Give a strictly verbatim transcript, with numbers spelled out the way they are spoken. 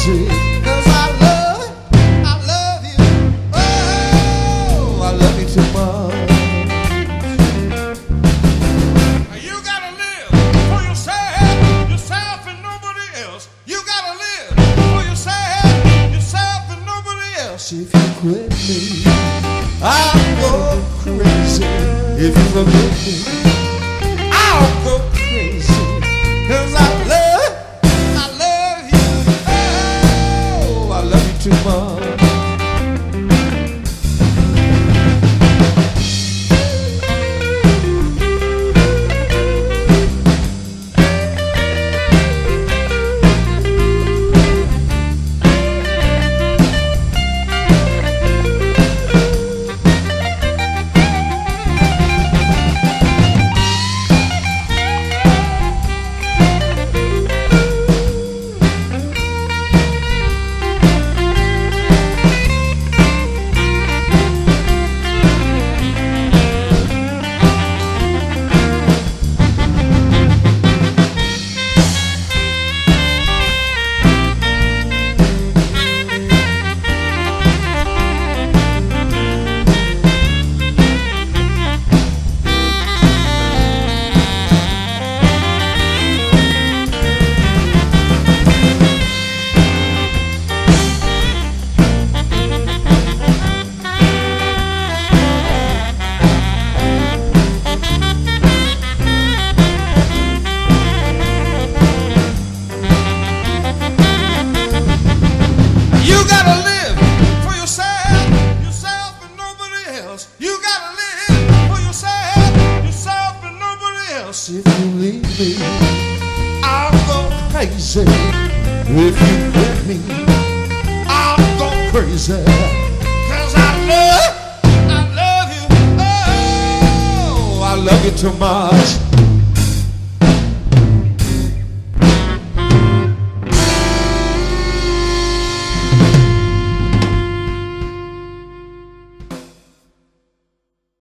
crazy, 'cause I love, I love you. Oh, I love you too much. You gotta live for yourself, yourself and nobody else. You gotta live for yourself, yourself and nobody else. If you quit me, I'll go crazy. If you forget me, I'll go crazy. 'Cause I love, I love you. Oh, I love you too much. You gotta live for yourself, yourself and nobody else. You gotta live for yourself, yourself and nobody else. If you leave me, I'll go crazy. If you quit me, I'll go crazy. 'Cause I love, I love you. Oh, I love you too much.